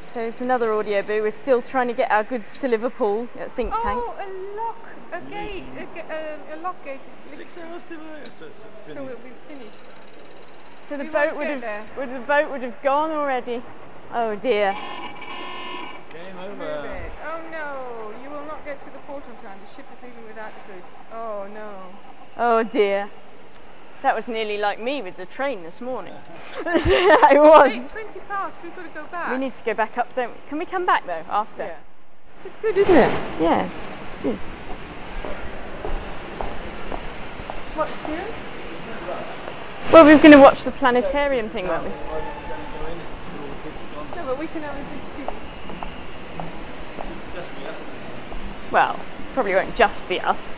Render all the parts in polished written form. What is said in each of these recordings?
So it's another audio boo. We're still trying to get our goods to Liverpool at Think Tank. Oh, a gate, a lock gate is 6 hours delay, so it's finished. So we'll be finished. So the We boat won't get the boat would have gone already. Oh dear. Game Move over. it. Oh no, you will not get to the port on time. The ship is leaving without the goods. Oh no. Oh dear. That was nearly like me with the train this morning. It was. It's 20 past, we've got to go back. We need to go back up, don't we? Can we come back though after? Yeah. It's good, isn't it? Yeah, it is. What's here? Well, we were going to watch the planetarium thing, weren't we? No, but we can have a good see. Just be us. Well, probably won't just be us.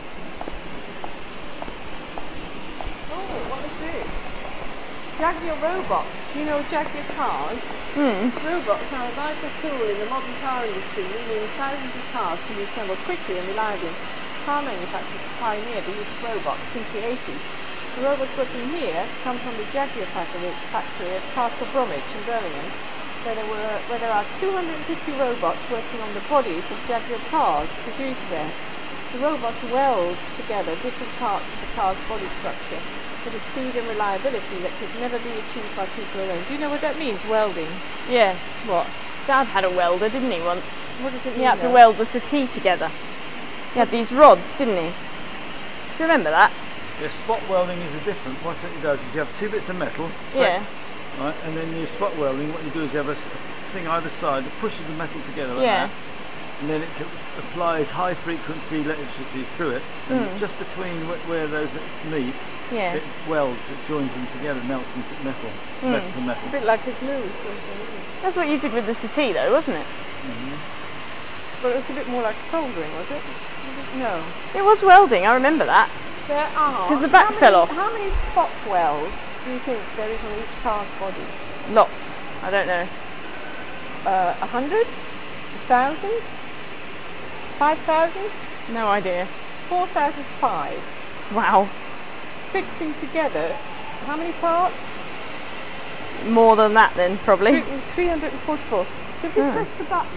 Oh, what is this? Jaguar robots. You know Jaguar cars? Robots are a vital tool in the modern car industry, meaning thousands of cars can be assembled quickly and reliably. Car manufacturers pioneered the use of robots since the 80s. The robots working here come from the Jaguar factory at Castle Bromwich in Birmingham, where there are 250 robots working on the bodies of Jaguar cars produced there. The robots weld together different parts of the car's body structure with a speed and reliability that could never be achieved by people alone. Do you know what that means, welding? Yeah. What? Dad had a welder, didn't he, once? What does it mean? He had to though? weld the settee together. He had these rods, didn't he? Do you remember that? Yeah, spot welding is a different. What it does is you have two bits of metal. Yeah. Right, and then you spot welding. What you do is you have a thing either side that pushes the metal together like Yeah. that, and then it applies high frequency electricity through it, and just between where those meet, Yeah. it welds, it joins them together, melts them to metal, metal to metal. A bit like a glue or something, isn't it? That's what you did with the settee, though, wasn't it? But it was a bit more like soldering, was it? No. It was welding. I remember that. There are. 'Cause the back fell off. How many spot welds do you think there is on each car's body? Lots. I don't know. 100? 1,000? 5,000? No idea. 4,005. Wow. Fixing together, how many parts? More than that, then probably. 344. So if you press the button,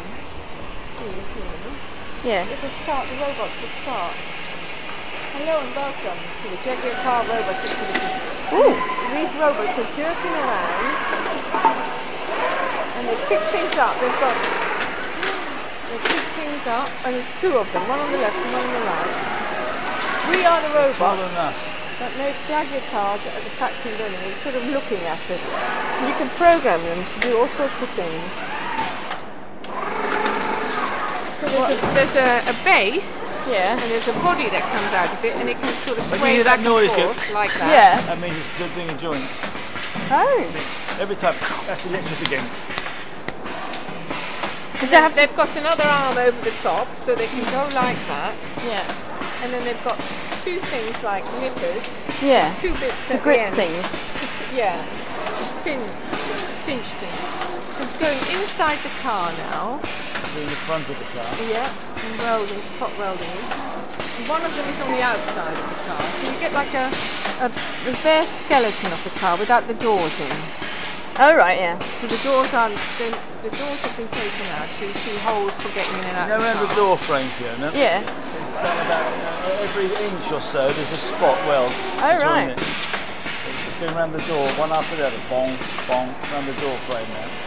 Yeah. it will start, the robots will start. Hello and welcome to the Jaguar Car Robot Activity. Ooh. These robots are jerking around and they pick things up. They pick things up, and there's two of them, one on the left and one on the right. We are the Taller robots than us. that make Jaguar cars at the factory in Birmingham. We're sort of looking at it. And you can program them to do all sorts of things. So there's a base. Yeah. And there's a body that comes out of it, and it can sort of When you sway hear back that noise, and forth like that. Yeah. That means it's doing a joint. Oh. Every time, that's electric again. Does it have to? They've got another arm over the top, so they can go like that. Yeah. And then they've got two things like nippers, Yeah. two bits To at the grip end. things. Yeah. Pinch things. So it's going inside the car now. In the front of the car. Yeah. And welding, spot welding. And one of them is on the outside of the car. So you get like a bare skeleton of the car without the doors in. Oh right, yeah. So the doors have been taken out, so you see holes for getting in and out. You know of around the the car. door frames here, no? Yeah. About every inch or so, there's a spot weld. Oh, to join right. it. So it's just going around the door, one after the other, bong, bong, around the door frame now.